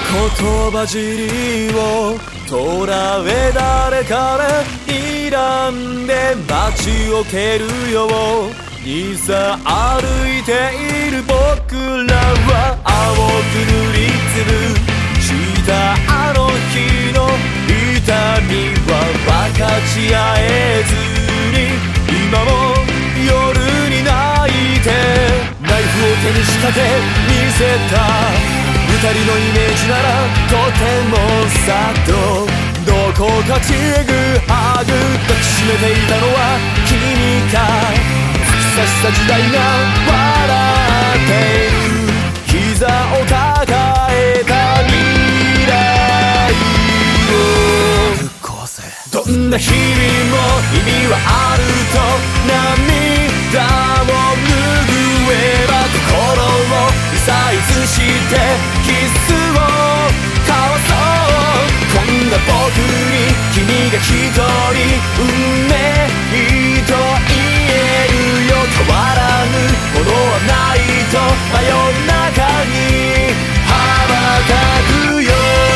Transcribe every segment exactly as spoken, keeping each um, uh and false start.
言葉尻を捉え誰かで睨んで街を蹴るようにさ歩いている僕らは青く塗りつぶしたあの日の痛みは分かち合えずに今も夜に泣いてナイフを手に仕掛け見せた二人のイメージならとてもさっとどこかちぐはぐ抱きしめていたのは君か突き刺した時代が笑っている膝を抱えた未来をぶっ壊せどんな日々も意味はあると涙を拭えば心をサイズしてキスを交わそうこんな僕に君が一人運命と言えるよ変わらぬものはないと真夜中に羽ばたくよ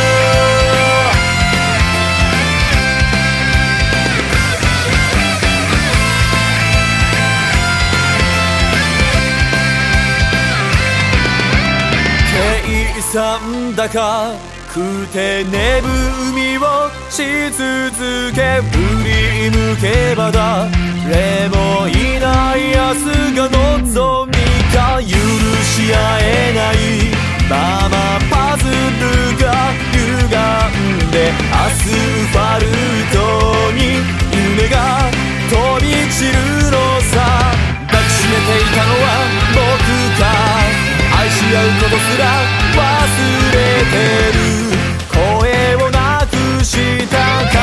なんだかくて眠海をし続け振り向けば誰もいない明日が望みか許し合えないままパズルが歪んでアスファルトに夢が飛び散るのさ抱きしめていたのは僕か愛し合うことすら忘れてる声をなくした体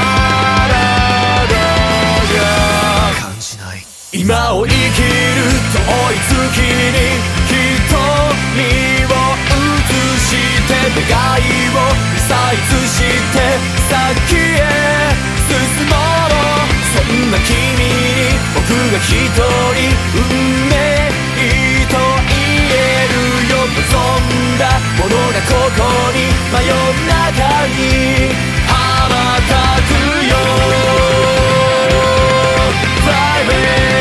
が感じない今を生きる遠い月に瞳を映して願いをサイズして先へ進もうそんな君に僕が一人運命と言えるよ望んだものがここに真夜中に羽ばたくよ Fly away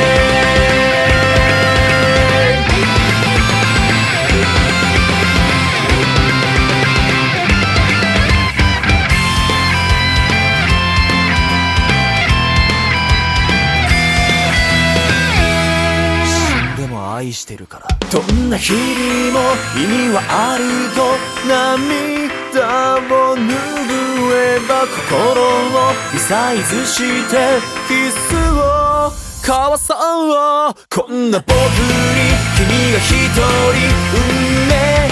死んでも愛してるからどんな日々も意味はあると涙を拭えば心をリサイズしてキスを交わそうこんな僕に君が一人運命